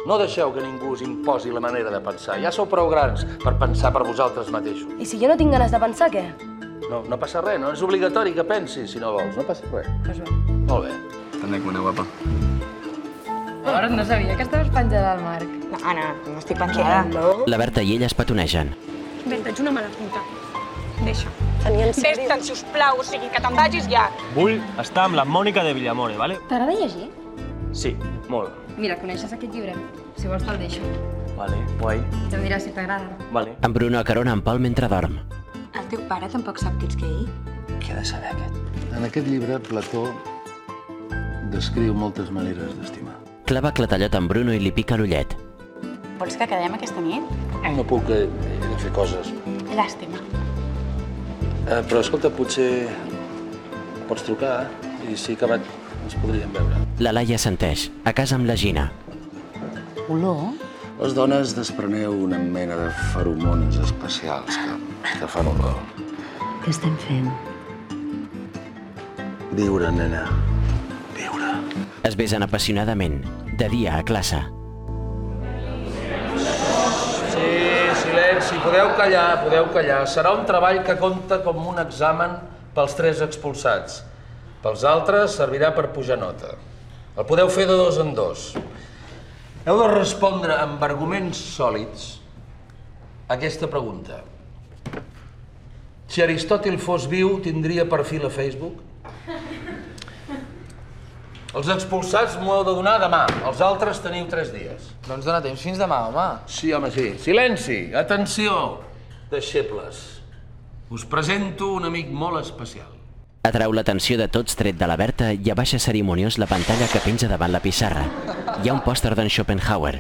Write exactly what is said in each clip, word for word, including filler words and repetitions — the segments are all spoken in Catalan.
No deixeu que ningú us imposi la manera de pensar. Ja sou prou grans per pensar per vosaltres mateixos. I si jo no tinc ganes de pensar, què? No, no passa res, no és obligatori que pensis, si no vols. No passa res. Pues bé. Molt bé. També com una guapa. Ara no sabia que estaves penjada al Marc. No, no, no estic penjada. No? La Berta i ell es petonegen. Berta, ets una mala puta. Deixa. Tenia en sèrio. Vés-te'n, sisplau, o sigui, que te'n vagis ja. Vull estar amb la Mònica de Villamore, vale? T'agrada llegir? Sí, molt. Mira, coneixes aquest llibre? Si vols te'l deixo. Vale, guai. Ja em diràs si t'agrada. Vale. En Bruno acarona en Pol mentre dorm. El teu pare tampoc sap que ets gay? Què ha de saber aquest? En aquest llibre, Plató descriu moltes maneres d'estimar. Clava clatallot en Bruno i li pica l'ullet. Vols que quedem aquesta nit? No puc, he de fer coses. Llàstima. Eh, però escolta, potser pots trucar i si acabat ens podríem veure. La Laia assenteix, a casa amb la Gina. Olor? Les dones despreneu una mena de feromones especials que, que fan olor. Què estem fent? Viure, nena. Viure. Es besen apassionadament, de dia a classe. Sí, silenci, podeu callar, podeu callar. Serà un treball que compta com un examen pels tres expulsats. Pels altres servirà per pujar nota. El podeu fer de dos en dos. Heu de respondre amb arguments sòlids a aquesta pregunta. Si Aristòtil fos viu, tindria perfil a Facebook? Els expulsats m'ho heu de donar demà, els altres teniu tres dies. No ens dona temps fins demà, home. Sí, home, sí. Silenci! Atenció, deixebles. Us presento un amic molt especial. Atrau l'atenció de tots tret de la Berta i abaixa cerimoniós la pantalla que penja davant la pissarra. Hi ha un pòster d'en Schopenhauer.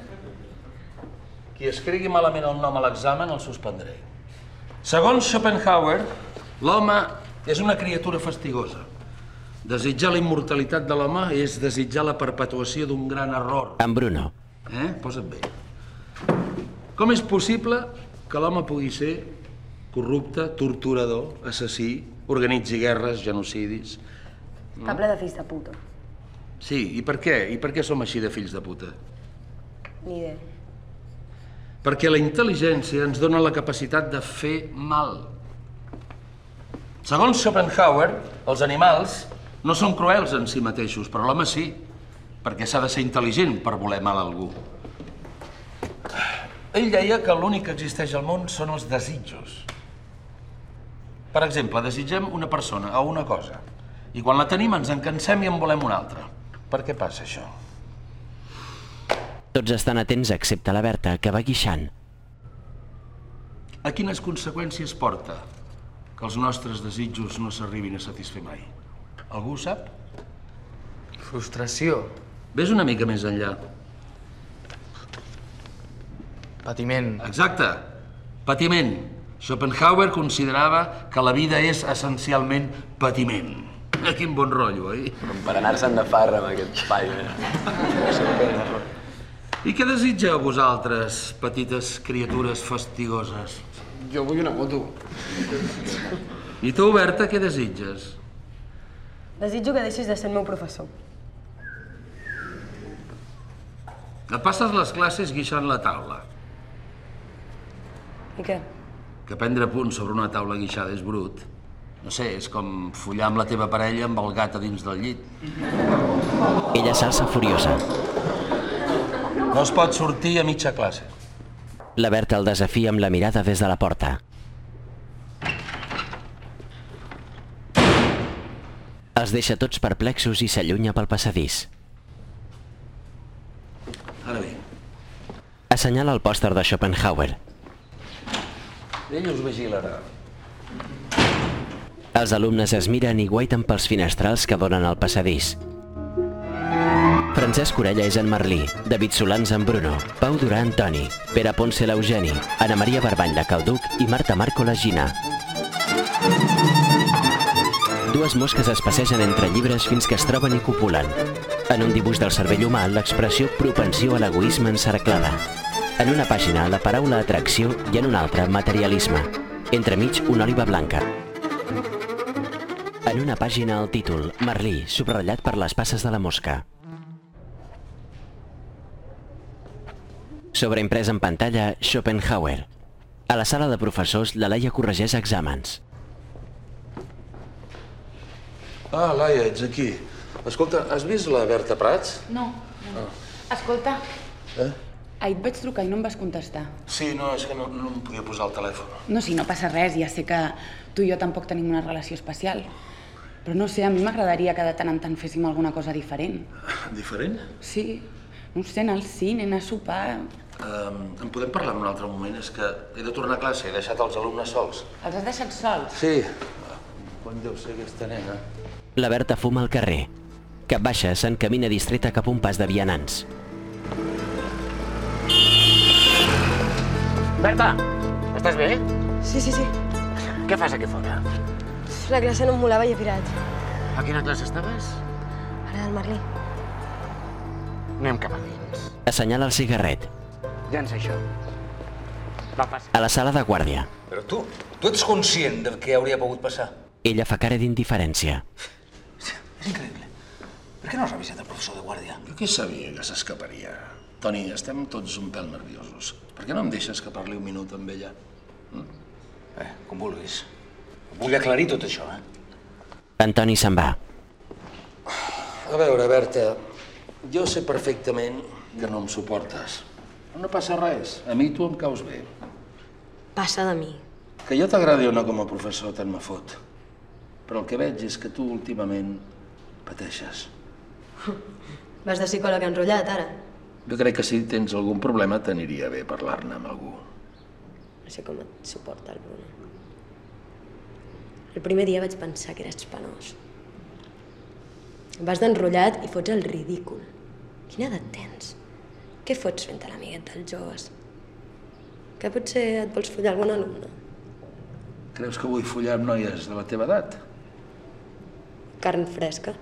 Qui escrigui malament el nom a l'examen el suspendré. Segons Schopenhauer, l'home és una criatura fastigosa. Desitjar la immortalitat de l'home és desitjar la perpetuació d'un gran error. En Bruno. Eh? Posa't bé. Com és possible que l'home pugui ser corrupte, torturador, assassí, organitzi guerres, genocidis? Està ple de fills de puta. Sí, i per què? I per què som així de fills de puta? Ni idea. Perquè la intel·ligència ens dona la capacitat de fer mal. Segons Schopenhauer, els animals no són cruels en si mateixos, però l'home sí, perquè s'ha de ser intel·ligent per voler mal a algú. Ell deia que l'únic que existeix al món són els desitjos. Per exemple, desitgem una persona o una cosa, i quan la tenim ens en cansem i en volem una altra. Per què passa això? Tots estan atents excepte la Berta, que va guixant. A quines conseqüències porta que els nostres desitjos no s'arribin a satisfer mai? Algú ho sap? Frustració. Ves una mica més enllà. Patiment. Exacte, patiment. Schopenhauer considerava que la vida és essencialment patiment. Quin bon rotllo, oi? Com per anar-se'n de farra amb aquest paio. Eh? I què desitgeu vosaltres, petites criatures fastigoses? Jo vull una moto. I tu, Berta, què desitges? Desitjo que deixis de ser el meu professor. Et passes les classes guixant la taula. I què? Que prendre punts sobre una taula guixada és brut. No sé, és com follar amb la teva parella amb el gat a dins del llit. Ella s'alça furiosa. No es pot sortir a mitja classe. La Berta el desafia amb la mirada des de la porta. Els deixa tots perplexos i s'allunya pel passadís. Ara bé. Assenyala el pòster de Schopenhauer. Ell us vigilarà. Els alumnes es miren i guaiten pels finestrals que donen al passadís. Francesc Orella és en Merlí, David Solans en Bruno, Pau Durà en Toni, Pere Ponce l'Eugeni, Ana Maria Barbany la Calduc i Marta Marco la Gina. Dues mosques es passegen entre llibres fins que es troben i copulen. En un dibuix del cervell humà, l'expressió propensió a l'egoisme encerclada. En una pàgina, la paraula atracció i en una altra, materialisme. Entremig, una oliva blanca. En una pàgina, el títol, Merlí, subratllat per les passes de la mosca. Sobreimprès en pantalla, Schopenhauer. A la sala de professors, la Laia corregeix exàmens. Ah, Laia, ets aquí. Escolta, has vist la Berta Prats? No, no. Escolta, Eh? ahir et vaig trucar i no em vas contestar. Sí, no, és que no, no em podia posar el telèfon. No, sí, no passa res, ja sé que tu i jo tampoc tenim una relació especial. Però no sé, a mi m'agradaria que de tant en tant féssim alguna cosa diferent. Diferent? Sí, no ho sé, anar al cine, anar a sopar... Um, en podem parlar en un altre moment? És que he de tornar a classe, he deixat els alumnes sols. Els has deixat sols? Sí. Quan deu ser aquesta nena? La Berta fuma al carrer. Cap baixa s'encamina distreta cap a un pas de vianants. Berta, estàs bé? Sí, sí, sí. Què fas aquí fora? La classe no em molava i he pirat. A quina classe estaves? A la del Merlí. Anem cap a dins. Assenyala el cigarret. Llença això. Va, passa. A la sala de guàrdia. Però tu, tu ets conscient del que hauria pogut passar? Ella fa cara d'indiferència. És increïble. Per què no has avisat el professor de guàrdia? Jo què sabia que s'escaparia? Toni, estem tots un pèl nerviosos. Per què no em deixes que parli un minut amb ella? Mm? Eh, com vulguis. Vull aclarir tot això, eh? Antoni se'n va. A veure, Berta, jo sé perfectament que no em suportes. No passa res. A mi tu em caus bé. Passa de mi. Que jo t'agradi o no com a professor tant me fot. Però el que veig és que tu últimament pateixes. Vas de psicòleg enrotllat, ara. Jo crec que si tens algun problema t'aniria bé parlar-ne amb algú. No sé com et suporta el Bruno. El primer dia vaig pensar que eres penós. Vas d'enrotllat i fots el ridícul. Quina edat tens? Què fots fent a l'amiguet dels joves? Que potser et vols follar algun alumne? Creus que vull follar amb noies de la teva edat? Carn fresca.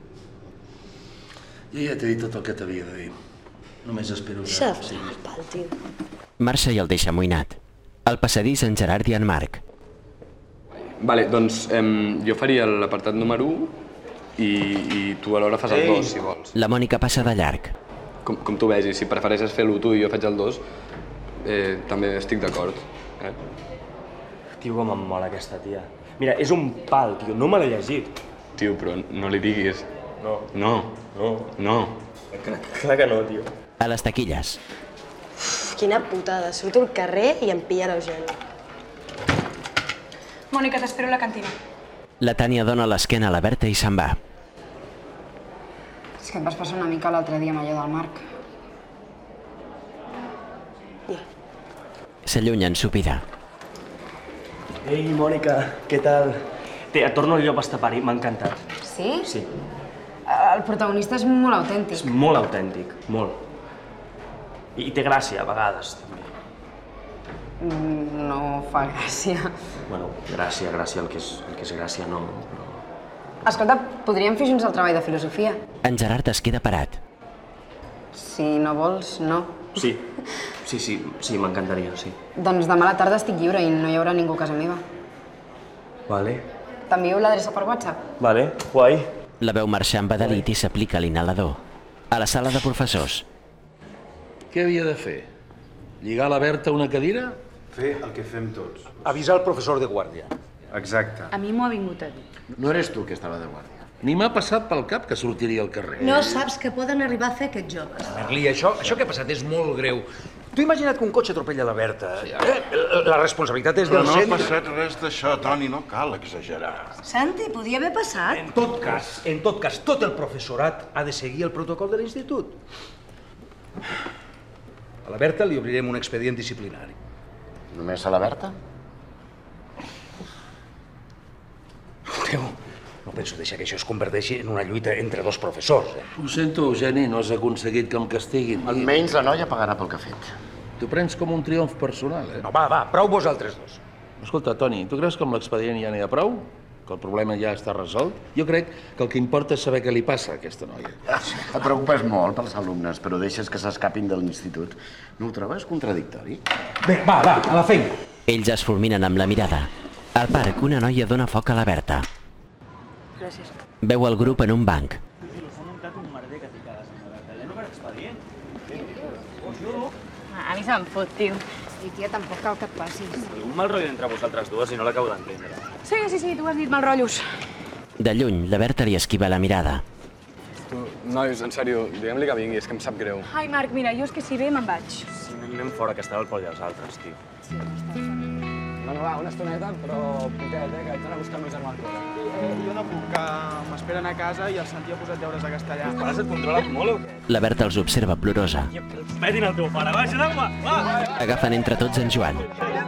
Jo ja t'he dit tot el que t'havia de dir. Només espero que... Deixa de fotre el pal, tio. Marxa i el deixa amoïnat. Al passadís, en Gerard i en Marc. Vale, doncs em, jo faria l'apartat número u i, i tu alhora fas el dos, si vols. La Mònica passa de llarg. Com, com tu vegis, si prefereixes fer l'u tu i jo faig el dos, eh, també estic d'acord. Eh? Tio, com em mola aquesta tia. Mira, és un pal, tio, no me l'he llegit. Tio, però no li diguis. No. No. No. No. Clar, clar que no, tio. A les taquilles. Uf, quina putada. Surto al carrer i em pilla l'Eugeni. Mònica, t'espero a la cantina. La Tània dona l'esquena a la Berta i se'n va. És que em vas passar una mica l'altre dia amb allò del Marc. S'allunya ensupida. Ei, Mònica, què tal? Té, et torno al llop estapari, m'ha encantat. Sí? Sí, El protagonista és molt autèntic. és molt autèntic, molt. I té gràcia, a vegades, també. Mm, No fa gràcia. Bueno, gràcia, gràcia, el que és, el que és gràcia no... Però... Escolta, podríem fer junts el treball de filosofia. En Gerard es queda parat. Si no vols, no. Sí, sí, sí, sí, m'encantaria, sí. Doncs demà a la tarda estic lliure i no hi haurà ningú a casa meva. Vale, T'envio l'adreça per WhatsApp. vale, guai. La veu marxar embadalit i s'aplica l'inhalador. A la sala de professors. Què havia de fer? Lligar la Berta a una cadira? Fer el que fem tots. Avisar el professor de guàrdia. Exacte. A mi m'ho ha vingut a dir. No eres tu que estava de guàrdia. Ni m'ha passat pel cap que sortiria al carrer. No saps què poden arribar a fer aquests joves. Merlí, això, això que ha passat és molt greu. Tu imagina't que un cotxe atropella la Berta. Eh? La responsabilitat és Però del no ha centre. passat res d'això, Toni, no cal exagerar. Santi, podia haver passat. En tot cas, en tot cas, tot el professorat ha de seguir el protocol de l'institut. A la Berta li obrirem un expedient disciplinari. Només a la Berta? Déu, no penso deixar que això es converteixi en una lluita entre dos professors. Eh? Ho sento, Eugeni, no has aconseguit que em castiguin. Almenys la noia pagarà pel que ha fet. T'ho prens com un triomf personal, eh? No, va, va, prou vosaltres dos. Escolta, Toni, tu creus que amb l'expedient ja n'hi ha prou? Que el problema ja està resolt? Jo crec que el que importa és saber què li passa a aquesta noia. Et preocupes molt pels alumnes, però deixes que s'escapin de l'institut. No ho trobes contradictori? Bé, va, va, a la feina. Ells es fulminen amb la mirada. Al parc, una noia dona foc a la Berta. Gràcies. Veu el grup en un banc. A mi se'm fot, tio. I tia, tampoc cal que et passis. Un mal rotllo entre vosaltres dues i no l'acabo d'entendre. Sí, sí, sí, tu has dit mal rotllos. De lluny, la Berta li esquiva la mirada. Tu, nois, en sèrio, diguem-li que vingui, és que em sap greu. Ai, Marc, mira, jo és que si ve me'n vaig. Sí, anem fora, que estava al Pol i els altres, tio. Bueno, va, una estoneta, però poquet, eh, que haig d'anar a buscar el meu germà al cotxe. Eh, jo no puc, que m'esperen a casa i el Santi ha posat deures a castellà. Els pares et controlen molt o què? La Berta els observa plorosa. Metin el teu pare, baixa d'aigua, va! Agafen entre tots en Joan.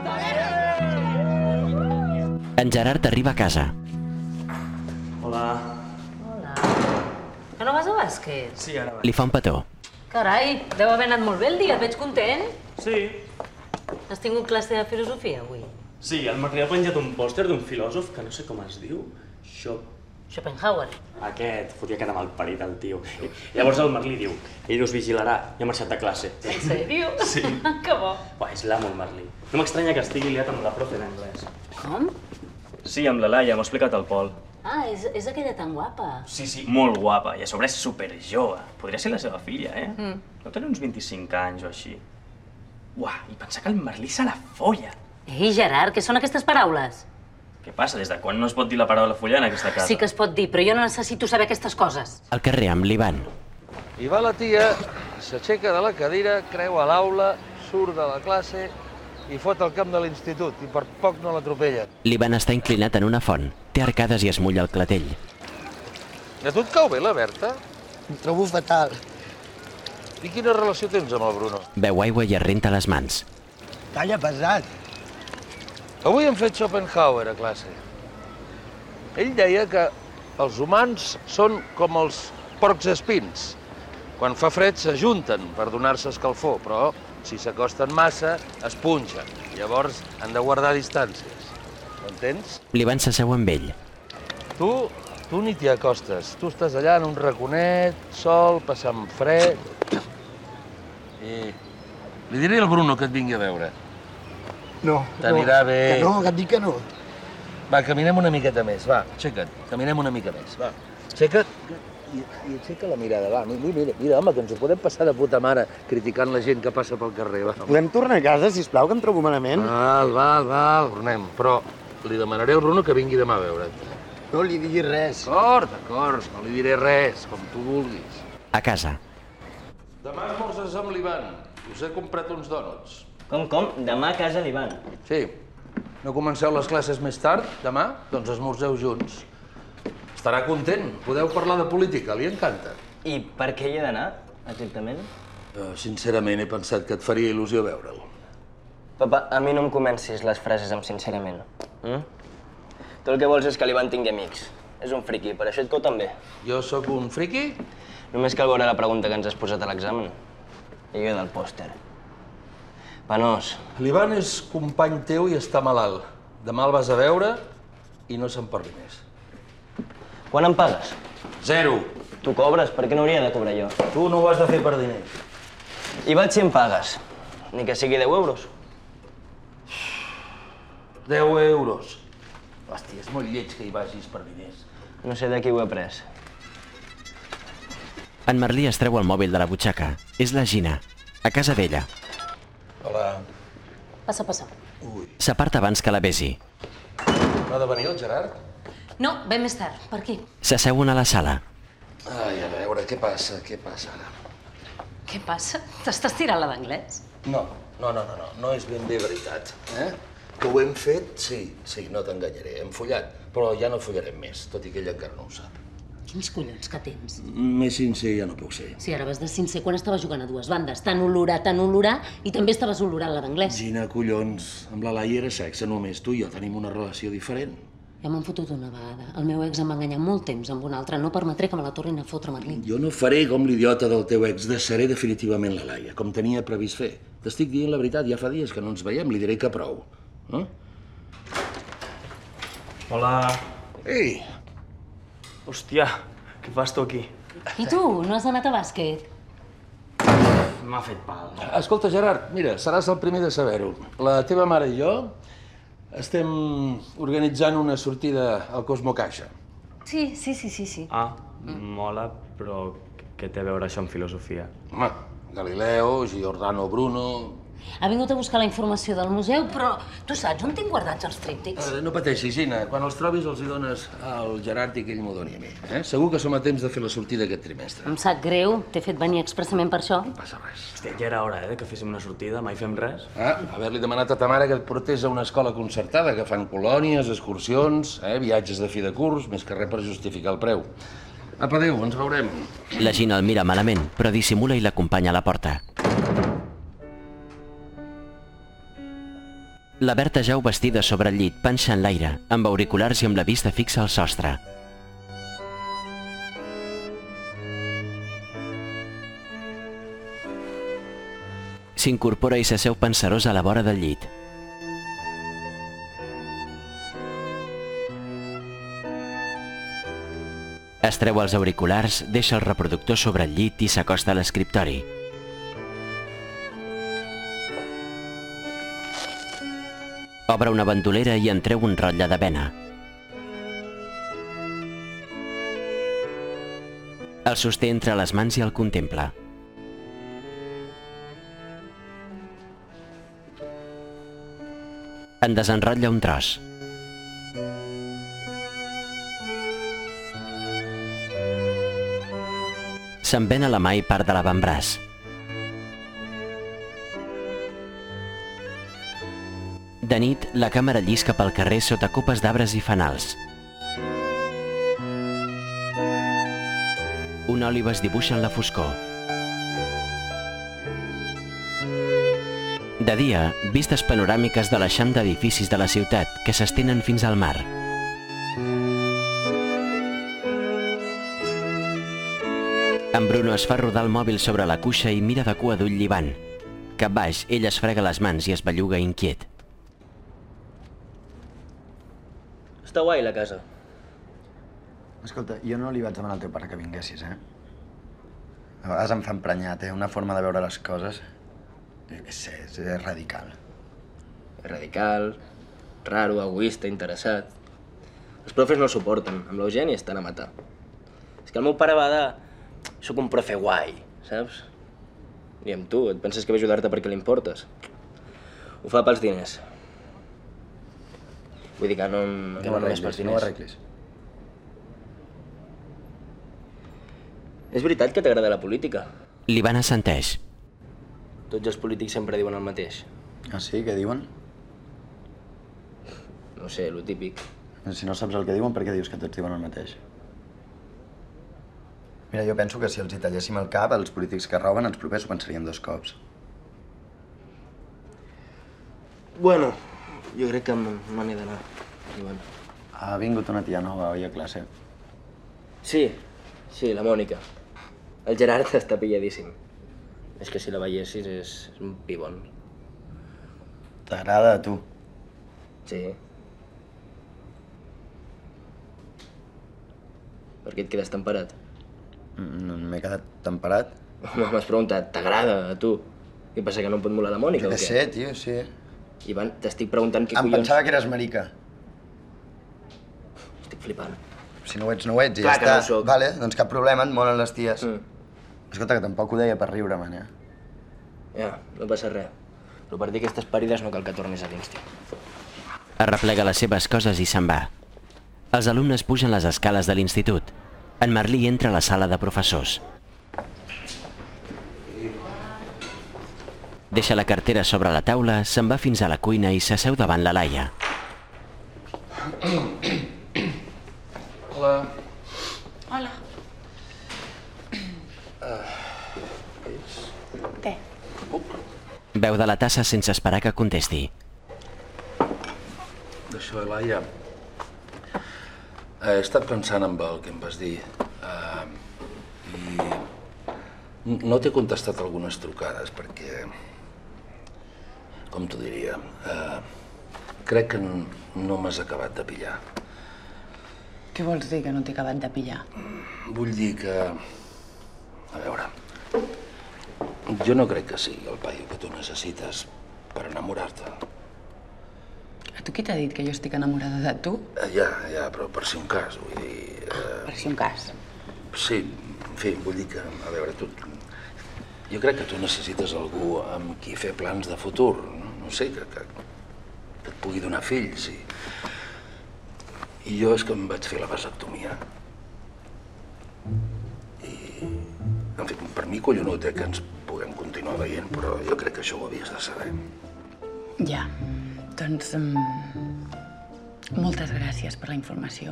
En Gerard arriba a casa. Hola. Hola. Que no vas a bàsquet? Sí, ara va. Li fa un petó. Carai, deu haver anat molt bé el dia, et veig content. Sí. Has tingut classe de filosofia avui? Sí, el Martí ha penjat un pòster d'un filòsof que no sé com es diu. Schop... Schopenhauer. Aquest, fotia que mal parit el tio. I llavors el Merlí diu, ell us vigilarà i ha marxat de classe. En sèrio? Sí. Que bo. Uah, és l'amo el Merlí. No m'estranya que estigui liat amb la profe d'anglès. Com? Sí, amb la Laia, m'ho ha explicat el Pol. Ah, és, és aquella tan guapa. Sí, sí, molt guapa, i a sobre és superjove. Podria ser la seva filla, eh? Mm. No tenir uns vint-i-cinc anys o així. Uah, i pensar que el Merlí se la folla. Ei, Gerard, què són aquestes paraules? Què passa? Des de quan no es pot dir la paraula follar en aquesta casa? Sí que es pot dir, però jo no necessito saber aquestes coses. Al carrer amb l'Ivan. I va la tia, s'aixeca de la cadira, creua l'aula, surt de la classe i fot al camp de l'institut, i per poc no l'atropella. L'Ivan està inclinat en una font. Té arcades i es mulla el clatell. A tu et cau bé la Berta? Em trobo fatal. I quina relació tens amb el Bruno? Beu aigua i es renta les mans. Calla, pesat. Avui hem fet Schopenhauer a classe. Ell deia que els humans són com els porcs espins. Quan fa fred s'ajunten per donar-se escalfor, però si s'acosten massa es punxen. Llavors han de guardar distàncies. M'entens? L'Ivan s'asseu amb ell. Tu, tu ni t'hi acostes. Tu estàs allà en un raconet, sol, passant fred. I li diré al Bruno que et vingui a veure. No, T'anirà bé. Que no, que et dic que no. Va, caminem una miqueta més, va, aixeca't. Caminem una mica més, va. Aixeca't i, i aixeca la mirada, va. Mira, mira, mira, home, que ens ho podem passar de puta mare criticant la gent que passa pel carrer, va. Podem tornar a casa, sisplau, que em trobo malament? Val, val, val, anem. Però li demanaré al Bruno que vingui demà a veure't. No li diguis res. D'acord, d'acord, no li diré res, com tu vulguis. A casa. Demà esmorzes amb l'Ivan. Us he comprat uns dònuts. Com, com? Demà a casa l'Ivan. Sí. No comenceu les classes més tard, demà? Doncs esmorzeu junts. Estarà content. Podeu parlar de política, li encanta. I per què hi he d'anar, exactament? Uh, sincerament, he pensat que et faria il·lusió veure'l. Papa, a mi no em comencis les frases amb sincerament. Mm? Tu el que vols és que l'Ivan tingui amics. És un friqui, per això et cau també. Jo sóc un friqui? Només cal veure la pregunta que ens has posat a l'examen. I jo del pòster. Penós. L'Ivan és company teu i està malalt. Demà el vas a veure i no se'n parli més. Quan em pagues? Zero. Tu cobres, per què no hauria de cobrar jo? Tu no ho has de fer per diners. I vaig si em pagues. Ni que sigui deu euros. Deu euros. Hòstia, és molt lleig que hi vagis per diners. No sé de qui ho he pres. En Merlí es treu el mòbil de la butxaca. És la Gina, a casa d'ella. Hola. Passa, passa. S'aparta abans que la besi. No ha de venir el Gerard? No, ve més tard. Per aquí. S'asseuen a la sala. Ai, a veure, què passa, què passa ara? Què passa? T'estàs tirant la d'anglès? No, no, no, no, no, no és ben bé veritat, eh? Que ho hem fet, sí, sí, no t'enganyaré, hem follat, però ja no follarem més, tot i que ella encara no ho sap. Quins collons que tens? Més sincer ja no puc ser. Si ara vas de sincer quan estava jugant a dues bandes, tan olorar, tan olorar, i també estaves olorant la d'anglès. Gina, collons, amb la Laia era sexe, només tu i jo tenim una relació diferent. Ja m'han fotut una vegada. El meu ex em va enganyar molt temps amb un altre. No permetré que me la tornin a fotre, Merlí. Jo no faré com l'idiota del teu ex, deixaré definitivament la Laia, com tenia previst fer. T'estic dient la veritat, ja fa dies que no ens veiem, li diré que prou. Eh? Hola. Ei! Hòstia, què fas tu aquí? I tu, no has anat a bàsquet? M'ha fet pal. Escolta, Gerard, mira, seràs el primer de saber-ho. La teva mare i jo estem organitzant una sortida al Cosmo Caixa. Sí, sí, sí, sí, sí. Ah, mola, però què té a veure això amb filosofia? Home, Galileo, Giordano Bruno... Ha vingut a buscar la informació del museu, però tu saps on tinc guardats els tríptics? Eh, no pateixis, Gina. Quan els trobis els hi dones al Gerard i que ell m'ho doni a mi. Eh? Segur que som a temps de fer la sortida aquest trimestre. Em sap greu, t'he fet venir expressament per això. No passa res. Hòstia, ja era hora, eh, que féssim una sortida, mai fem res. Ah, haver-li demanat a ta mare que et portés a una escola concertada, que fan colònies, excursions, eh, viatges de fi de curs, més que res per justificar el preu. Apa, adéu, ens veurem. La Gina el mira malament, però dissimula i l'acompanya a la porta. La Berta jau vestida sobre el llit, panxa en l'aire, amb auriculars i amb la vista fixa al sostre. S'incorpora i s'asseu pensarosa a la vora del llit. Es treu els auriculars, deixa el reproductor sobre el llit i s'acosta a l'escriptori. Obre una bandolera i en treu un rotlle d'avena. El sosté entre les mans i el contempla. En desenrotlla un tros. Se'n ven a la mà i part de l'avantbraç. De nit, la càmera llisca pel carrer sota copes d'arbres i fanals. Un òliba es dibuixa en la foscor. De dia, vistes panoràmiques de l'eixam d'edificis de la ciutat que s'estenen fins al mar. En Bruno es fa rodar el mòbil sobre la cuixa i mira de cua d'ull llibant. Cap baix, ell es frega les mans i es belluga inquiet. Està guai, la casa. Escolta, jo no li vaig demanar al teu pare que vinguessis, eh? A vegades em fa emprenyar, té una forma de veure les coses... Jo què sé, és radical. Radical, raro, egoista, interessat. Els profes no el suporten, amb l'Eugeni estan a matar. És que el meu pare va de... Soc un profe guai, saps? I amb tu, et penses que ve a ajudar-te perquè li importes? Ho fa pels diners. Vull dir que no, no, no només pels diners. No ho arreglis. És veritat que t'agrada la política? L'Ivan assenteix. Tots els polítics sempre diuen el mateix. Ah, sí? Què diuen? No sé, lo típic. Si no saps el que diuen, per què dius que tots diuen el mateix? Mira, jo penso que si els hi talléssim el cap, els polítics que roben, els propers ho pensaríem dos cops. Bueno, jo crec que me n'he d'anar, Ivan. Ha vingut una tia nova, oi, a classe? Sí, sí, la Mònica. El Gerard està pilladíssim. És que si la veiessis és, és un pibon. T'agrada a tu? Sí. Per què et quedes tan parat? No m'he quedat temperat. M'has preguntat, t'agrada a tu? Què passa, que no em pot molar la Mònica o què? què? Jo què sé, tio, sí. Ivan, t'estic preguntant què collons... Em pensava que eres marica. Estic flipant. Si no ho ets, no ho ets, i Clar ja que està. no ho soc. Vale, doncs cap problema, et molen les ties. Mm. Escolta, que tampoc ho deia per riure, man, eh? Ja, no passa res. Però per dir aquestes parides no cal que tornis a l'insti. Arreplega les seves coses i se'n va. Els alumnes pugen les escales de l'institut. En Merlí entra a la sala de professors. Deixa la cartera sobre la taula, se'n va fins a la cuina i s'asseu davant la Laia. Hola. Hola. Què? Beu de la tassa sense esperar que contesti. D'això, Laia, he estat pensant en el que em vas dir uh, i no t'he contestat algunes trucades perquè, com t'ho diria, uh, crec que no m'has acabat de pillar. Què vols dir, que no t'he acabat de pillar? Vull dir que... A veure, jo no crec que sigui el paio que tu necessites per enamorar-te. A tu qui t'ha dit que jo estic enamorada de tu? Eh, ja, ja, però per si un cas, vull dir... Eh... Per si un cas? Sí, en fi, vull dir que... A veure, tu... Jo crec que tu necessites algú amb qui fer plans de futur, no? No sé, que, que, que et pugui donar fills. I, I jo és que em vaig fer la vasectomia. I, en fi, per mi collonut eh, que ens puguem continuar veient, però jo crec que això ho havies de saber. Ja, doncs... Um, moltes gràcies per la informació.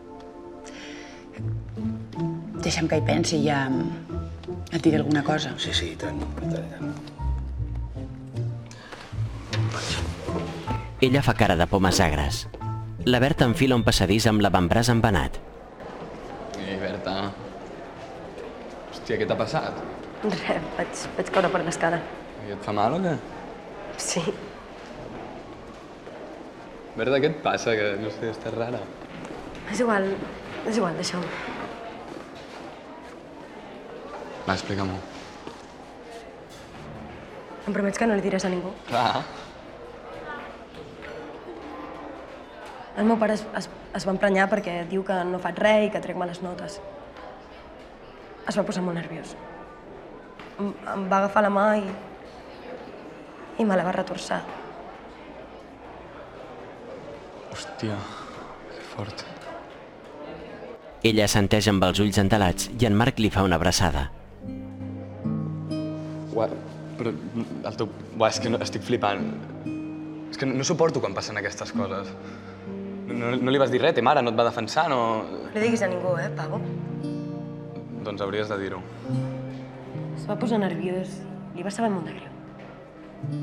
Deixa'm que hi pensi i ja et diré alguna cosa. Sí, sí, i tant, i tant, i tant. Ella fa cara de pomes agres. La Berta enfila un passadís amb l'avantbraç embenat. Ei, Berta... Hòstia, què t'ha passat? Res, vaig, vaig caure per l'escala. I et fa mal o què? Sí. Berta, què et passa? Que, no sé, estàs rara. És igual, és igual, deixa-ho. Va, explica-m'ho. Em promets que no li diràs a ningú? Clar. El meu pare es, es, es va emprenyar perquè diu que no faig res i que trec males notes. Es va posar molt nerviós. Em, em va agafar la mà i... i me la va retorçar. Hòstia, que fort. Ella assenteix amb els ulls entelats i en Marc li fa una abraçada. Uà, però el teu... Uà, és que no, estic flipant. És que no, no suporto quan passen aquestes coses. No, no li vas dir res, ta mare no et va defensar, no... No li diguis a ningú, eh, Pavo? Doncs hauries de dir-ho. Es va posar nerviós. Li va saber molt de greu.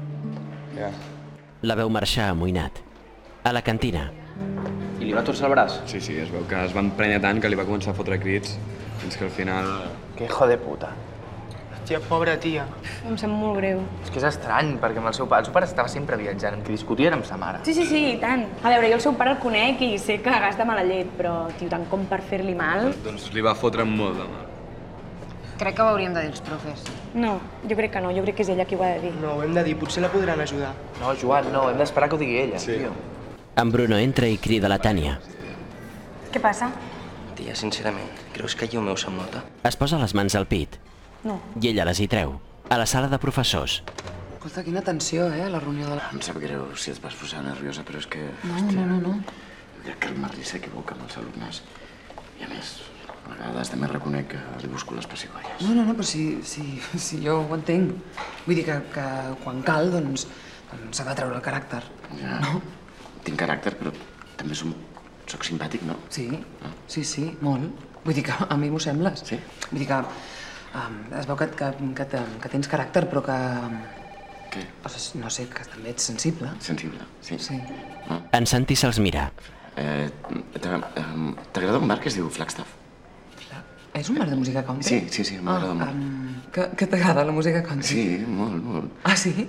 Ja. La veu marxar amoïnat. A la cantina. I li va torçar el braç? Sí, sí, es veu que es va emprenyar tant que li va començar a fotre crits fins que al final... Que hijo de puta. Hòstia, pobra tia. Em sap molt greu. És que és estrany, perquè amb el seu pare, el seu pare estava sempre viatjant, amb qui discutia amb sa mare. Sí, sí, sí, i tant. A veure, jo el seu pare el conec i sé que gasta mala llet, però, tio, tant com per fer-li mal... Doncs li va fotre molt de mal. Crec que ho hauríem de dir els profes. No, jo crec que no, jo crec que és ella qui ho ha de dir. No, ho hem de dir, potser la podran ajudar. No, Joan, no, hem d'esperar que ho digui ella, sí. Tio. En Bruno entra i crida la Tània. Què passa? Tia, sincerament, creus que allò meu se'm nota? Es posa les mans al pit. No. I ella les hi treu. A la sala de professors. Escolta, quina tensió, eh, a la reunió de la... Em sap greu si et vas posar nerviosa, però és que... No, hòstia, no, no, no. Jo crec que el Martí s'equivoca amb els alumnes. I a més, a vegades també reconec que li busco les pessigolles. No, no, no, però si, si, si jo ho entenc. Vull dir que, que quan cal, doncs, doncs s'ha de treure el caràcter. Ja. No? Tinc caràcter, però també som... soc simpàtic, no? Sí, sí, sí, molt. Vull dir que a mi m'ho sembles. Sí? Vull dir que um, es veu que, que, que, que tens caràcter, però que... Què? No sé, que també ets sensible. Sensible, sí. Sí. No? En Santi se'ls mira. Eh, T'agrada un bar que es diu Flagstaff? És un bar de música country? Sí, sí, sí, m'agrada ah, molt. Um, que que t'agrada la música country? Sí, molt, molt. Ah, sí?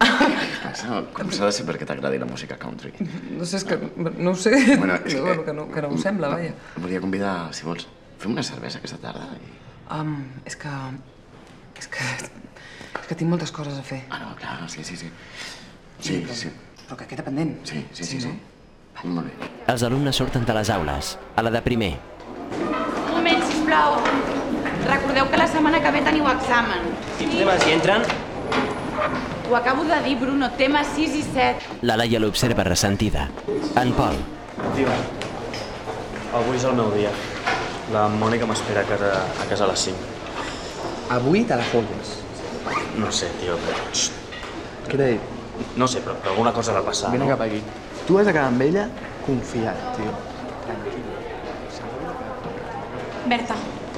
Passa, com s'ha de ser perquè t'agradi la música country? No sé, és que no ho sé. Bueno, és que, bueno, que, no, que no ho sembla, vaja. Et volia convidar, si vols, fem una cervesa aquesta tarda i... Um, és que... És que... És que tinc moltes coses a fer. Ah, no, clar, sí, sí, sí. Sí, però, sí. Però que queda pendent. Sí, sí, sí, sí. No? Molt bé. Els alumnes surten de les aules. A la de primer. Un moment, sisplau. Recordeu que la setmana que ve teniu examen. Quins temes hi entren? Ho acabo de dir, Bruno, temes sis i set. La Laia l'observa ressentida. En Pol. Tia, avui és el meu dia. La Mònica m'espera a casa, a casa a les cinc. Avui te la folgues. No sé, tio, però... Què t'ha dit? No sé, però, però alguna cosa va passar, Vine no? cap aquí. Tu has de quedar amb ella confiat, tio. Berta,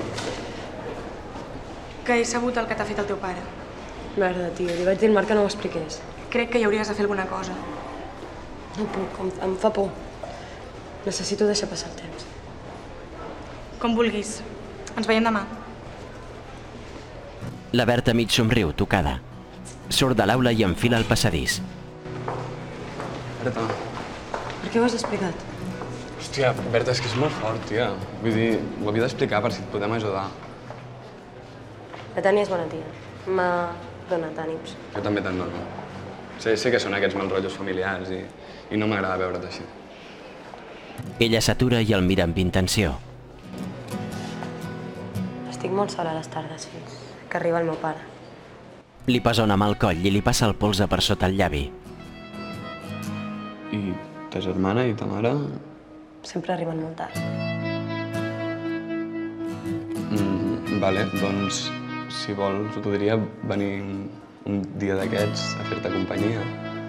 que he sabut el que t'ha fet el teu pare. Merda, tio, li vaig dir al Marc que no ho expliqués. Crec que hi hauries de fer alguna cosa. No puc, em, em fa por. Necessito deixar passar el temps. Com vulguis. Ens veiem demà. La Berta mig somriu, tocada. Surt de l'aula i enfila el passadís. Berta. Per què ho has explicat? Hòstia, Berta, és que és molt fort, tia. Vull dir, ho havia d'explicar per si et podem ajudar. La Tània és bona tia. M'ha donat ànims. Jo també te'n dono. Sé, sé que són aquests mal rotllos familiars i, i no m'agrada veure't així. Ella s'atura i el mira amb intenció. Estic molt sola a les tardes, fills. que arriba el meu pare. Li posa una mà al coll i li passa el polze per sota el llavi. I ta germana i ta mare? Sempre arriben molt tard. Mm, vale, doncs, si vols, podria venir un dia d'aquests a fer-te companyia.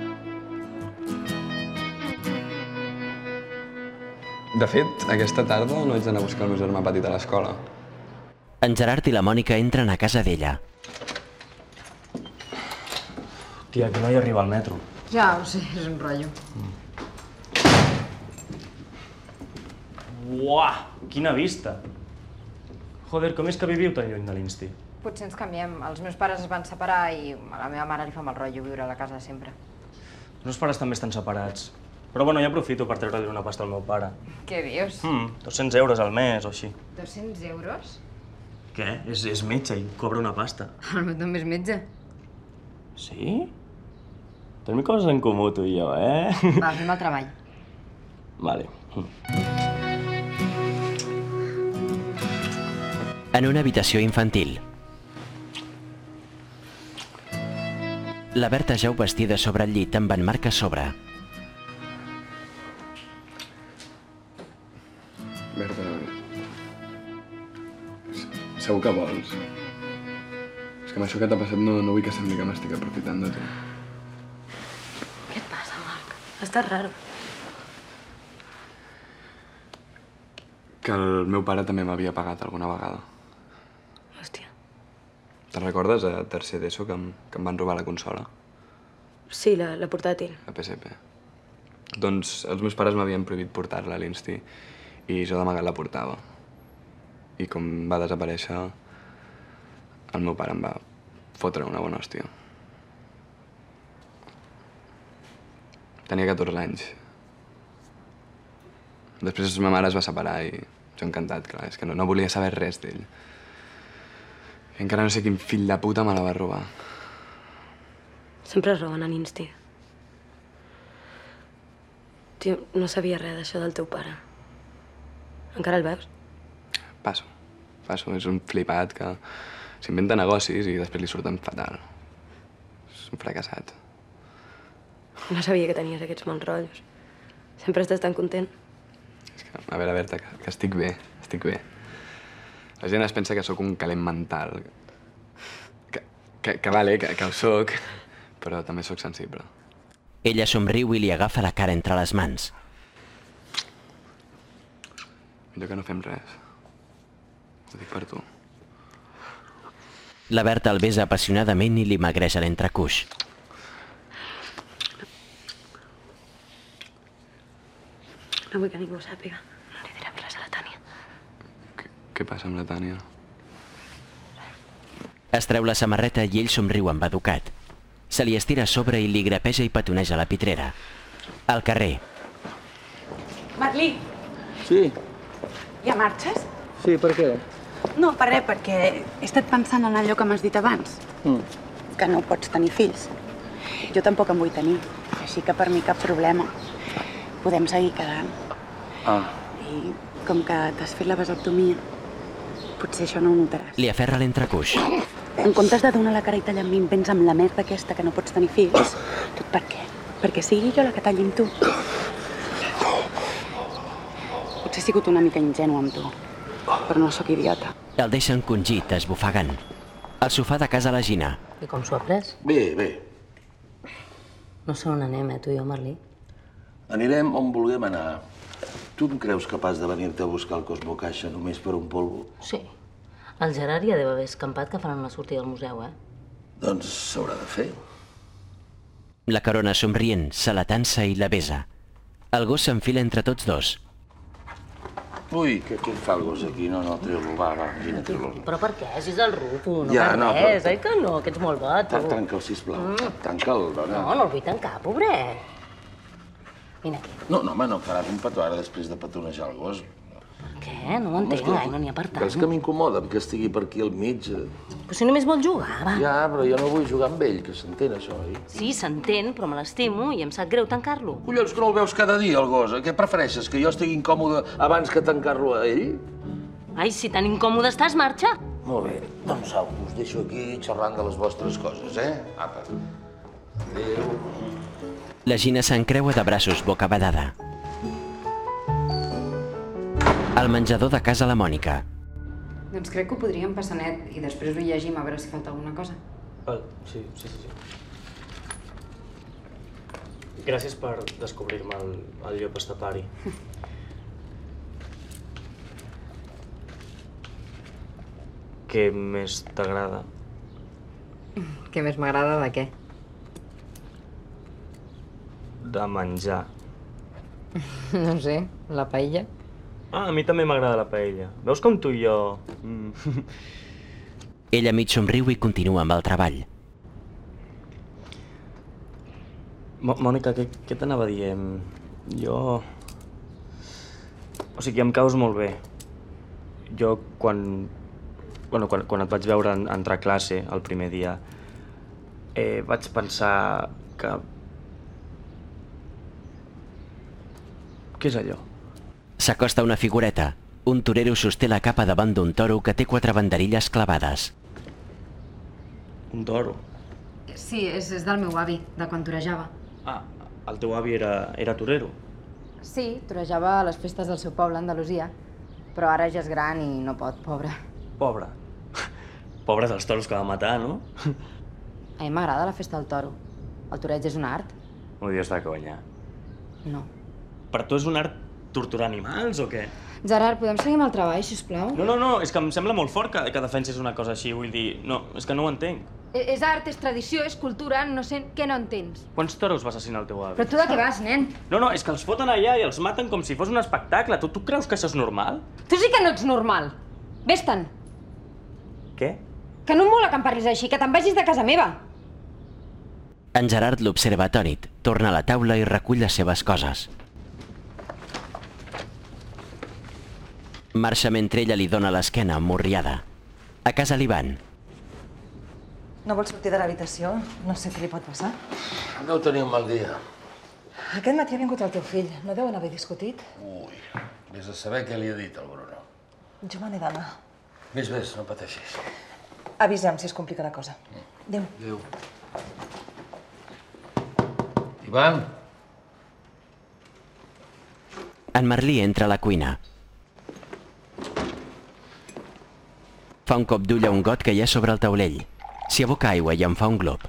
De fet, aquesta tarda no haig d'anar a buscar el meu germà petit a l'escola. En Gerard i la Mònica entren a casa d'ella. Tia, que no hi arriba al metro. Ja, ho sé, és un rotllo. Uah, quina vista! Joder, com és que viviu tan lluny de l'Insti? Potser ens canviem. Els meus pares es van separar i a la meva mare li fa mal rotllo viure a la casa de sempre. Els meus pares també estan separats. Però bueno, ja aprofito per treure-li una pasta al meu pare. Què dius? Hmm, dos-cents euros al mes o així. dos-cents euros? Què? És, és metge i cobra una pasta. El meu també és metge. Sí? Tenim coses en comú, tu i jo, eh? Va, fem el treball. Vale. En una habitació infantil. La Berta jau vestida sobre el llit amb en Marc a sobre. Berta... Segur que vols. És que amb això que t'ha passat no, no vull que sembli que m'estic aprofitant de tu. Què et passa, Marc? Estàs raro. Que el meu pare també m'havia pagat alguna vegada. Hòstia. Te'n recordes a tercer d'ESO que, em, que em van robar la consola? Sí, la, la portàtil. La P S P. Doncs els meus pares m'havien prohibit portar-la a l'Insti i jo d'amagat la portava. I com va desaparèixer, el meu pare em va fotre una bona hòstia. Tenia catorze anys. Després ma mare es va separar i jo encantat, clar, és que no, no volia saber res d'ell. I encara no sé quin fill de puta me la va robar. Sempre es roben a l'Insti. Tio, no sabia res d'això del teu pare. Encara el veus? Passo, passo. És un flipat que s'inventa negocis i després li surten fatal. És un fracassat. No sabia que tenies aquests mals rotllos. Sempre estàs tan content. És que, a veure, Berta, que, que estic bé, estic bé. La gent es pensa que sóc un calent mental. Que, que, que vale, que, que ho sóc, però també sóc sensible. Ella somriu i li agafa la cara entre les mans. Millor que no fem res. Ho dic per tu. La Berta el besa apassionadament i li magreja l'entrecuix. No vull que ningú ho sàpiga. No li direm res a la Tània. Què, què passa amb la Tània? Es treu la samarreta i ell somriu amb educat. Se li estira a sobre i li grapeja i petoneja la pitrera. Al carrer. Marlí, Sí, ja marxes? sí, per què? No, per res, perquè he estat pensant en allò que m'has dit abans. Mm. Que no pots tenir fills. Jo tampoc en vull tenir, així que per mi cap problema. Podem seguir quedant. Ah. I com que t'has fet la vasectomia, potser això no ho notaràs. Li aferra l'entrecuix. En comptes de donar la cara i tallar amb mi, em vens amb la merda aquesta que no pots tenir fills. Tot per què? Perquè sigui jo la que talli amb tu. Potser he sigut una mica ingènua amb tu, però no sóc idiota. El deixa encongit, esbufegant. Al sofà de casa la Gina. I com s'ho ha pres? Bé, bé. No sé on anem, eh, tu i jo, Marlí? Anirem on vulguem anar. Tu em creus capaç de venir-te a buscar el Cosmo Caixa només per un polvo? Sí. El Gerard ja deu haver escampat que faran la sortida del museu, eh? Doncs s'haurà de fer. La Carona, somrient, se la tansa i la besa. El gos s'enfila entre tots dos. Ui, què, què fa el gos aquí? No, no, treu-lo, va, va, vine, treu-lo. Però per què? Si és el Rufo, no Ja, per no, res, però- oi que no? Que ets molt bo, tu. Ta- Tanca'l, sisplau. Mm. Tanca'l, dona. No, no el vull tancar, pobret. Vine aquí. No, no, home, no faràs un petó ara després de petonejar el gos. Què? No ho entenc, ai, no n'hi ha per tant. És que m'incomoda que estigui per aquí al mig. Però si només vol jugar, va. Ja, però jo no vull jugar amb ell, que s'entén això, oi? Sí, s'entén, però me l'estimo i em sap greu tancar-lo. Collons, que no el veus cada dia, el gos. Què prefereixes, que jo estigui incòmode abans que tancar-lo a ell? Ai, si tan incòmode estàs, marxa. Molt bé, doncs au, us deixo aquí xerrant de les vostres coses, eh? Apa. Adéu. La Gina s'encreua de braços bocabadada. Al menjador de casa la Mònica. Doncs crec que ho podríem passar net i després ho llegim a veure si falta alguna cosa. Val, sí, sí, sí. Gràcies per descobrir-me el, el llop estapari. Què més t'agrada? Què més m'agrada de què? De menjar. No sé, la paella. Ah, a mi també m'agrada la paella. Veus com tu i jo... Mm. Ella mig somriu i continua amb el treball. Mònica, què, què t'anava dient? Jo... O sigui, em caus molt bé. Jo, quan... Bueno, quan, quan et vaig veure en, entrar a classe el primer dia, eh, vaig pensar que... Què és allò? S'acosta una figureta. Un torero sosté la capa davant d'un toro que té quatre banderilles clavades. Un toro? Sí, és, és del meu avi, de quan torejava. Ah, el teu avi era, era torero? Sí, torejava a les festes del seu poble, Andalusia. Però ara ja és gran i no pot, pobre. Pobre? Pobre dels toros que va matar, no? A mi m'agrada la festa del toro. El toreig és un art. M'ho dius de conya. No. Per tu és un art torturar animals o què? Gerard, podem seguir amb el treball, sisplau? No, no, no, és que em sembla molt fort que, que defensis una cosa així, vull dir... No, és que no ho entenc. És art, és tradició, és cultura, no sé què no entens. Quants toros va assassinar el teu avi? Però tu de què vas, nen? No, no, és que els foten allà i els maten com si fos un espectacle. Tu, tu creus que això és normal? Tu sí que no ets normal. Vés-te'n. Què? Que no em mola que em parlis així, que te'n vagis de casa meva. En Gerard l'observa atònit, torna a la taula i recull les seves coses. Marxa mentre ella li dona l'esquena emmorriada. A casa li van. No vol sortir de l'habitació? No sé què li pot passar. Deu tenir un mal dia. Aquest matí ha vingut el teu fill. No deuen haver discutit? Ui, vés a saber què li ha dit el Bruno. Jo me n'he d'anar. Vés, vés, no pateixis. Avisa'm si es complica la cosa. Adéu. Adéu. Ivan? En Merlí entra a la cuina. Fa un cop d'ull a un got que hi ha sobre el taulell. S'hi aboca aigua i en fa un glob.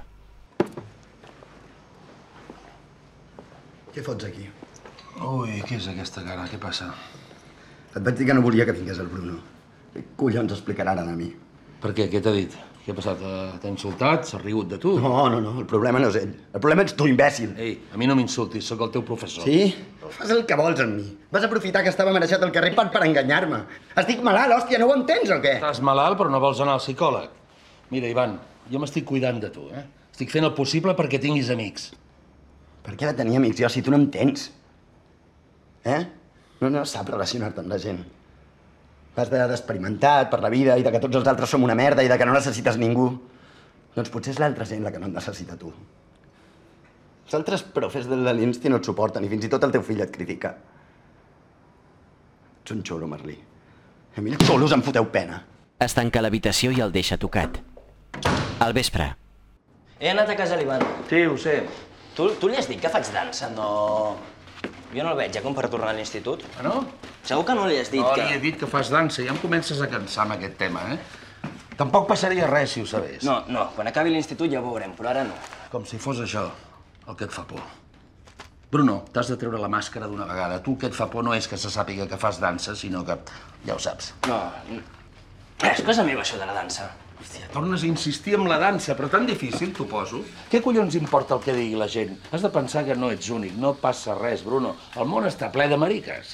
Què fots aquí? Ui, què és aquesta cara? Què passa? Et vaig dir que no volia que vingués el Bruno. Què collons explicarà ara de mi? Per què? Què t'ha dit? Què ha passat? T'ha insultat? S'ha rigut de tu? No, no, no. El problema no és ell. El problema ets tu, imbècil. Ei, a mi no m'insultis. Sóc el teu professor. Sí? Fas el que vols amb mi. Vas aprofitar que estava marejat al carrer per, per enganyar-me. Estic malalt, hòstia, no ho entens o què? Estàs malalt, però no vols anar al psicòleg. Mira, Ivan, jo m'estic cuidant de tu, eh? Estic fent el possible perquè tinguis amics. Per què ha de tenir amics jo si tu no em tens? Eh? No, no sap relacionar-te amb la gent. Vas d'experimentat per la vida i de que tots els altres som una merda i de que no necessites ningú. Doncs potser és l'altra gent la que no et necessita tu. Els altres profes de l'Insti no et suporten i fins i tot el teu fill et critica. Ets un xulo, Merlí. A mi els xulos em foteu pena. Es tanca a l'habitació i el deixa tocat. Al vespre. He anat a casa l'Ivan. Sí, ho sé. Tu, tu li has dit que faig dansa? No... Jo no el veig, ja, com per tornar a l'institut. Ah, no? Segur que no li has dit no, que... No, li he dit que fas dansa. Ja em comences a cansar amb aquest tema, eh? Tampoc passaria res, si ho sabés. No, no. Quan acabi l'institut ja ho veurem, però ara no. Com si fos això, el que et fa por. Bruno, t'has de treure la màscara d'una vegada. Tu el que et fa por no és que se sàpiga que fas dansa, sinó que ja ho saps. No, és cosa meva, això de la dansa. Hòstia, tornes a insistir amb la dansa, però tan difícil, t'ho poso. Què collons importa el que digui la gent? Has de pensar que no ets únic, no passa res, Bruno. El món està ple de mariques.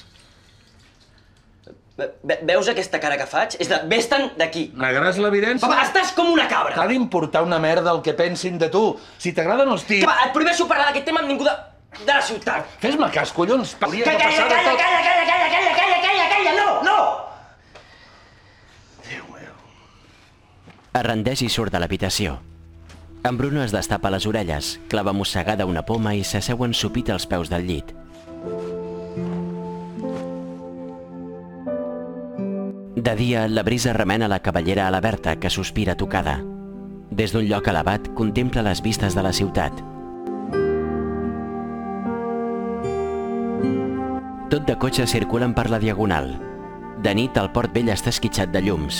Ve veus aquesta cara que faig? És de... Vés-te'n d'aquí. Negaràs l'evidència? Papa, estàs com una cabra! T'ha d'importar una merda el que pensin de tu. Si t'agraden els tips... Que va, et prohibeixo parlar d'aquest tema amb ningú de... de la ciutat. Fes-me cas, collons. Calla, calla, calla, calla, calla, calla, calla, calla, calla, calla, no, no! Es rendeix i surt de l'habitació. En Bruno es destapa les orelles, clava mossegada una poma i s'asseu ensupit als peus del llit. De dia, la brisa remena la cabellera a la Berta, que sospira tocada. Des d'un lloc elevat, contempla les vistes de la ciutat. Tot de cotxes circulen per la diagonal. De nit, el port vell està esquitxat de llums.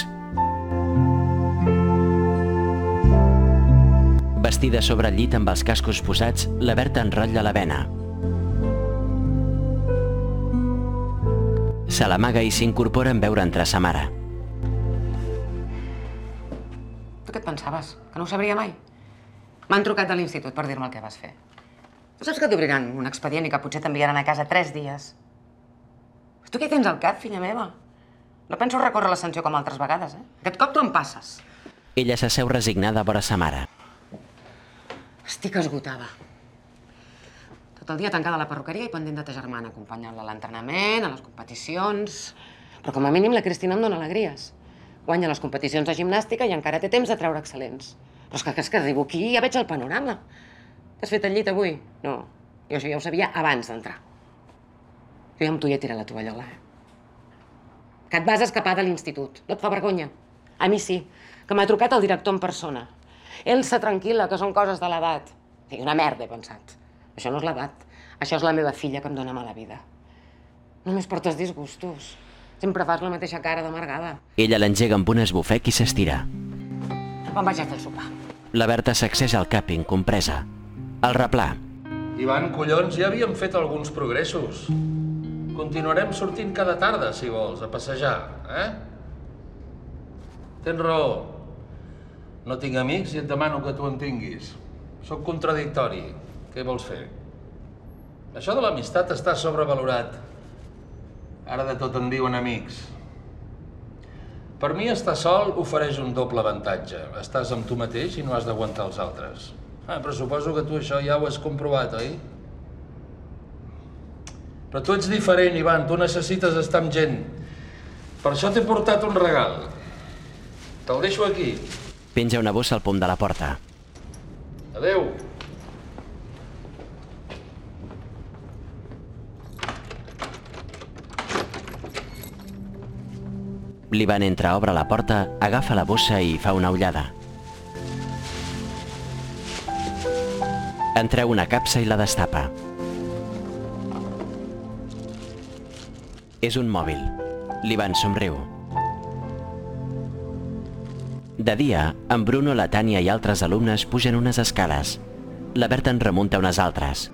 Vestida sobre el llit amb els cascos posats, la Berta enrotlla la vena. Se l'amaga i s'incorpora en veure entrar sa mare. Tu què et pensaves? Que no ho sabria mai? M'han trucat de l'institut per dir-me el que vas fer. Tu saps que t'obriran un expedient i que potser t'enviaran a casa tres dies? Tu què tens al cap, filla meva? No penso recórrer la sanció com altres vegades, eh? Aquest cop tu em passes. Ella s'asseu resignada a vora sa mare. Estic esgotada. Tot el dia tancada a la perruqueria i pendent de ta germana, acompanyant-la a l'entrenament, a les competicions... Però com a mínim la Cristina em dóna alegries. Guanya les competicions de gimnàstica i encara té temps de treure excel·lents. Però és que, és que arribo aquí i ja veig el panorama. T'has fet el llit avui? No. Jo això ja ho sabia abans d'entrar. Jo ja amb tu ja he tirat la tovallola, eh? Que et vas escapar de l'institut. No et fa vergonya? A mi sí, que m'ha trucat el director en persona. Elsa, tranquil·la, que són coses de l'edat. I una merda, he pensat. Això no és l'edat. Això és la meva filla que em dóna mala vida. Només portes disgustos. Sempre fas la mateixa cara d'amargada. Ella l'engega amb un esbufec i s'estira. Me'n vaig a fer el sopar. La Berta sacseja el cap incompresa. El replà. Ivan, collons, ja havíem fet alguns progressos. Continuarem sortint cada tarda, si vols, a passejar, eh? Tens raó. No tinc amics i et demano que tu en tinguis. Soc contradictori. Què vols fer? Això de l'amistat està sobrevalorat. Ara de tot en diuen amics. Per mi, estar sol ofereix un doble avantatge. Estàs amb tu mateix i no has d'aguantar els altres. Ah, però suposo que tu això ja ho has comprovat, oi? Però tu ets diferent, Ivan. Tu necessites estar amb gent. Per això t'he portat un regal. Te'l deixo aquí. Penja una bossa al pom de la porta. Adéu. L'Ivan entra, obre la porta, agafa la bossa i fa una ullada. En treu una capsa i la destapa. És un mòbil. L'Ivan somriu. De dia, en Bruno, la Tània i altres alumnes pugen unes escales. La Berta en remunta unes altres.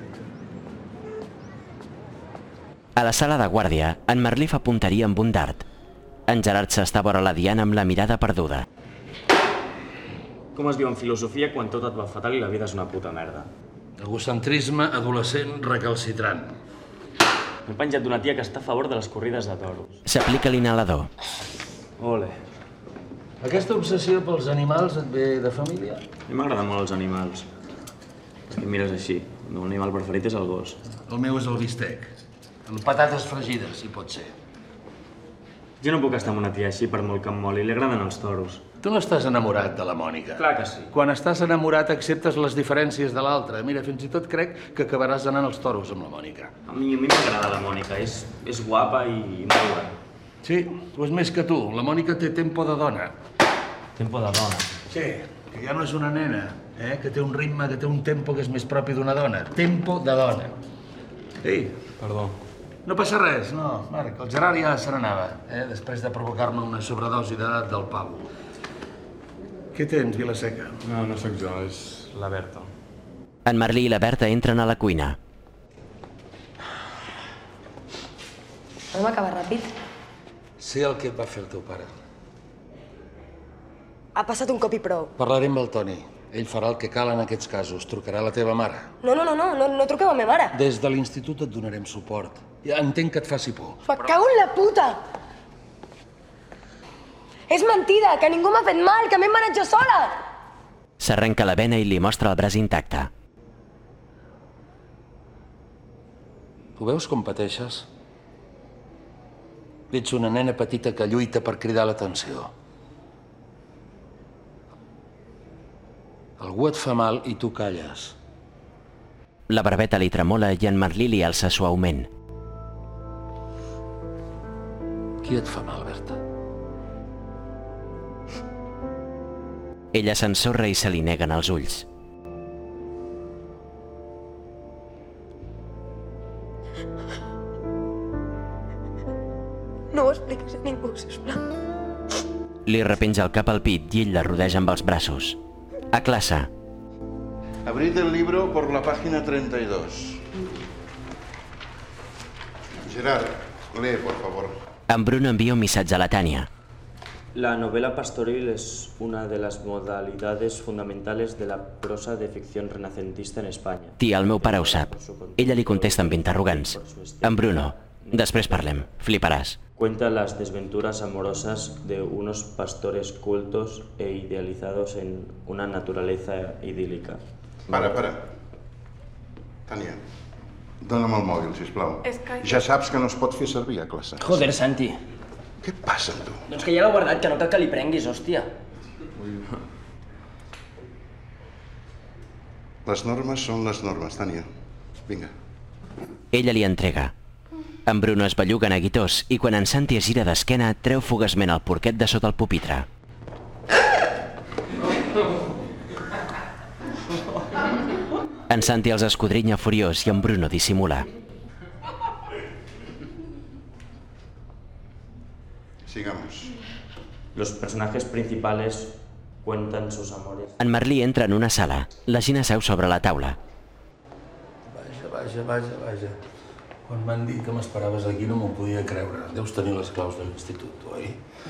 A la sala de guàrdia, en Merlí fa punteria amb un dart. En Gerard s'està vora la Diana amb la mirada perduda. Com es diu en filosofia quan tot et va fatal i la vida és una puta merda? Egocentrisme adolescent recalcitrant. M'he penjat d'una tia que està a favor de les corrides de toros. S'aplica l'inhalador. Ole. Aquesta obsessió pels animals et ve de família? A mi m'agraden molt els animals. És que em mires així. El meu animal preferit és el gos. El meu és el bistec. Amb patates fregides, si pot ser. Jo no puc estar amb una tia així per molt que em moli. Li agraden els toros. Tu no estàs enamorat de la Mònica. Clar que sí. Quan estàs enamorat acceptes les diferències de l'altra. Mira, fins i tot crec que acabaràs anant als toros amb la Mònica. A mi a mi m'agrada la Mònica. És, és guapa i molt bona. Sí, ho és més que tu. La Mònica té tempo de dona. Tempo de dona? Sí, que ja no és una nena, eh? Que té un ritme, que té un tempo que és més propi d'una dona. Tempo de dona. Ei. Perdó. No passa res, no, Marc. El Gerard ja se n'anava, eh? Després de provocar-me una sobredosi d'edat del pavo. Què tens, Vilaseca? No, no sóc jo, és la Berta. En Merlí i la Berta entren a la cuina. Podem acabar ràpid? Sé el que et va fer el teu pare. Ha passat un cop i prou. Parlaré amb el Toni. Ell farà el que cal en aquests casos. Trucarà a la teva mare. No, no, no, no, no, no truqueu a la meva mare. Des de l'institut et donarem suport. Ja entenc que et faci por. Me cago en la puta! És mentida, que ningú m'ha fet mal, que m'he manat jo sola! S'arrenca la vena i li mostra el braç intacte. Ho veus com pateixes? Ets una nena petita que lluita per cridar l'atenció. Algú et fa mal i tu calles. La barbeta li tremola i en Merlí li alça suaument. Qui et fa mal, Berta? Ella s'ensorra i se li neguen els ulls. No ho expliquis a ningú, sisplau. Li repenja el cap al pit i ell la rodeja amb els braços. A classe. Abrid el libro por la página treinta y dos. Gerard, lee, por favor. En Bruno envia un missatge a la Tània. La novela pastoril es una de las modalidades fundamentales de la prosa de ficción renacentista en España. Tia, el meu pare ho sap. Ella li contesta amb interrogants. En Bruno, després parlem, fliparàs. Cuenta las desventuras amorosas de unos pastores cultos e idealizados en una naturaleza idílica. Para, para. Tània, dona'm el mòbil, sisplau. És que... Ja saps que no es pot fer servir a classe. Joder, Santi. Què et passa amb tu? Doncs que ja l'ha guardat, que no cal que li prenguis, hòstia. Les normes són les normes, Tània. Vinga. Ella li entrega. En Bruno es belluga neguitós i quan en Santi es gira d'esquena treu fugaçment el porquet de sota el pupitre. En Santi els escodrinya furiós i en Bruno dissimula. Sigamos. Los personajes principales cuentan sus amores. En Merlí entra en una sala. La Gina seu sobre la taula. Vaja, vaja, vaja, vaja. Quan m'han dit que m'esperaves aquí no m'ho podia creure. Deus tenir les claus de l'institut, oi?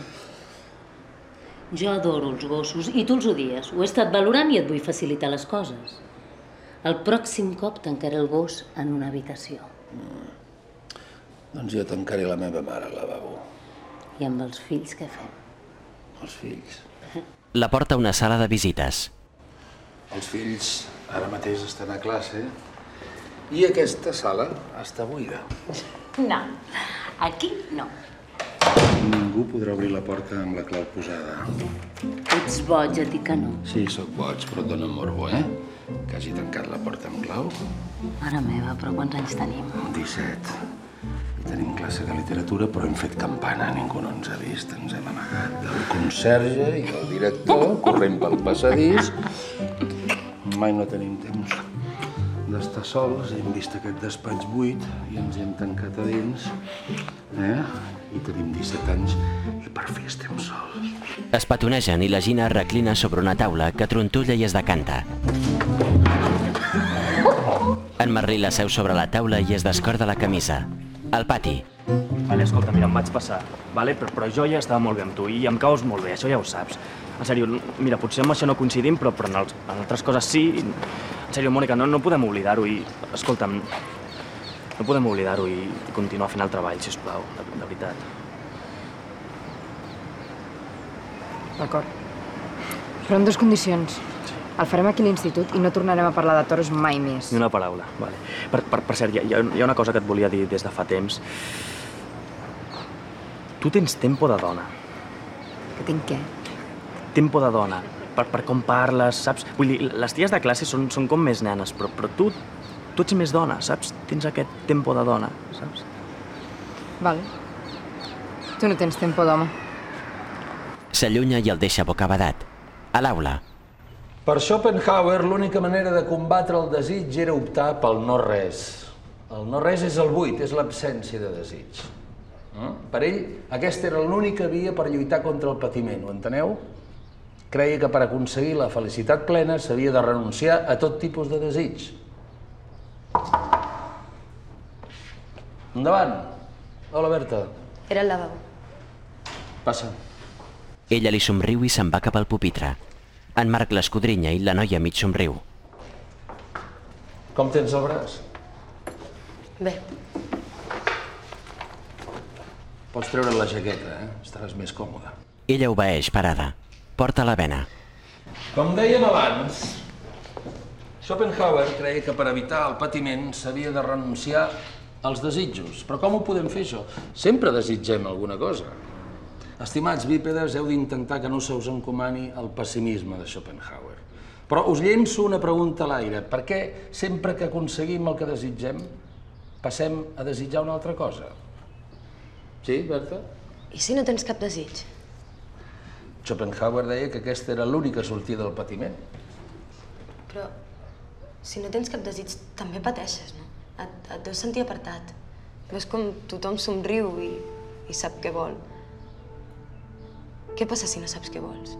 Jo adoro els gossos i tu els odies. Ho he estat valorant i et vull facilitar les coses. El pròxim cop tancaré el gos en una habitació. Mm. Doncs jo tancaré la meva mare al lavabo. I amb els fills què fem? Els fills? La porta a una sala de visites. Els fills ara mateix estan a classe i aquesta sala està buida. No, aquí no. Ningú podrà obrir la porta amb la clau posada. Ets boig, a dir que no. Sí, sóc boig, però et dóna morbo, eh? Que hagi tancat la porta amb clau. Mare meva, però quants anys tenim? disset. I tenim classe de literatura, però hem fet campana. Ningú no ens ha vist. Ens hem amagat del conserge i del director, corrent pel passadís. Mai no tenim temps d'estar sols. Hem vist aquest despatx buit i ens hem tancat a dins. Eh? I tenim disset anys i per fi estem sols. Es petonegen i la Gina es reclina sobre una taula que trontolla i es decanta. En Merlí la seu sobre la taula i es descorda la camisa. Al pati. Vale, escolta, mira, em vaig passar, vale? però, però jo ja estava molt bé amb tu i em caus molt bé, això ja ho saps. En sèrio, mira, potser amb això no coincidim, però, però en, els, en altres coses sí. En sèrio, Mònica, no, no podem oblidar-ho i... Escolta'm, no podem oblidar-ho i continuar fent el treball, sisplau, de, de veritat. D'acord. Però amb dues condicions. El farem aquí a l'institut i no tornarem a parlar de toros mai més. Ni una paraula, vale. Per, per, per cert, hi ha, hi ha una cosa que et volia dir des de fa temps. Tu tens tempo de dona. Que tinc què? Tempo de dona. Per, per com parles, saps? Vull dir, les ties de classe són, són com més nenes, però, però tu, tu ets més dona, saps? Tens aquest tempo de dona, saps? Val. Tu no tens tempo d'home. S'allunya i el deixa bocabadat. A l'aula. Per Schopenhauer, l'única manera de combatre el desig era optar pel no-res. El no-res és el buit, és l'absència de desig. Per ell, aquesta era l'única via per lluitar contra el patiment, ho enteneu? Creia que per aconseguir la felicitat plena s'havia de renunciar a tot tipus de desig. Endavant. Hola, Berta. Era al lavabo. Passa. Ella li somriu i se'n va cap al pupitre. En Marc l'escodrinya i la noia mig somriu. Com tens el braç? Bé. Pots treure la jaqueta, eh? Estaràs més còmode. Ella obeeix, parada. Porta la vena. Com dèiem abans, Schopenhauer creia que per evitar el patiment s'havia de renunciar als desitjos. Però com ho podem fer, això? Sempre desitgem alguna cosa. Estimats bípedes, heu d'intentar que no se us encomani el pessimisme de Schopenhauer. Però us llenço una pregunta a l'aire. Per què sempre que aconseguim el que desitgem passem a desitjar una altra cosa? Sí, Berta? I si no tens cap desig? Schopenhauer deia que aquesta era l'única sortida del patiment. Però si no tens cap desig, també pateixes, no? Et, et deus sentir apartat. Veus com tothom somriu i, i sap què vol. Què passa si no saps què vols?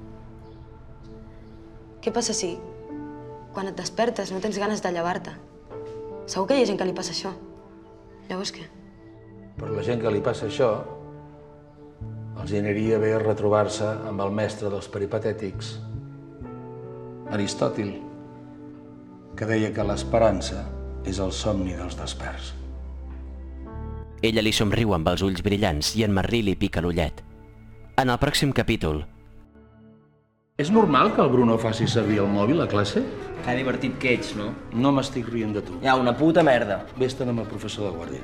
Què passa si, quan et despertes, no tens ganes de llevar-te? Segur que hi ha gent que li passa això. Llavors què? Per la gent que li passa això, els aniria bé retrobar-se amb el mestre dels peripatètics, Aristòtil, que deia que l'esperança és el somni dels desperts. Ella li somriu amb els ulls brillants i en Marrí li pica l'ullet. En el pròxim capítol... És normal que el Bruno faci servir el mòbil a classe? Que divertit que ets, no? No m'estic rient de tu. Ja, una puta merda. Vés-te'n amb el professor de guàrdia.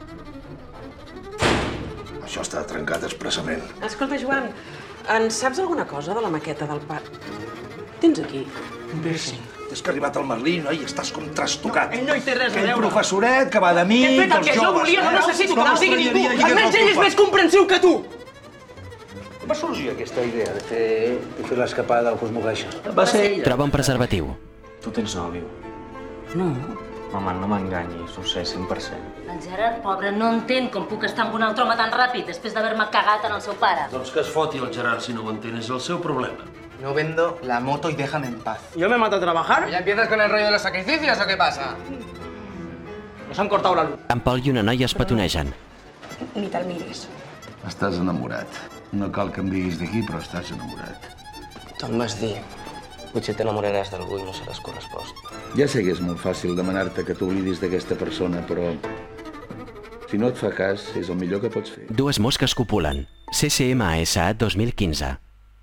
Això està trencat expressament. Escolta, Joan, en saps alguna cosa de la maqueta del parc? Tens aquí? Un piercing. És que ha arribat el Merlí, noi, i estàs com trastocat. Ell no hi té res a Aquell veure. professoret que va de mi, He fet el dels que jo joves. volia, no eh? necessito que no el digui ningú. m'estranyaria, Almenys ell és més comprensiu que tu. Com va sorgir aquesta idea de fer, de fer l'escapada del Cosmogaixa? Va ser ella. Troba un preservatiu. Tu tens nòvio? No. Home, no m'enganyis, ho sé, cent per cent. El Gerard, pobre, no entén com puc estar amb un altre home tan ràpid després d'haver-me cagat en el seu pare. Doncs que es foti el Gerard si no ho entén, és el seu problema. No vendo la moto y déjame en paz. ¿Yo me mato a trabajar? ¿Ya empiezas con el rollo de los sacrificios o qué pasa? Nos han cortado la luz. En Pol i una noia es petonegen. Ni te'l miris. Estàs enamorat. No cal que em diguis d'aquí, però estàs enamorat. Tu em vas dir. Potser t'enamoraràs d'algú i no seràs correspost. Ja sé que és molt fàcil demanar-te que t'oblidis d'aquesta persona, però si no et fa cas, és el millor que pots fer. Dues mosques copulen. C C M A S A dos mil quinze.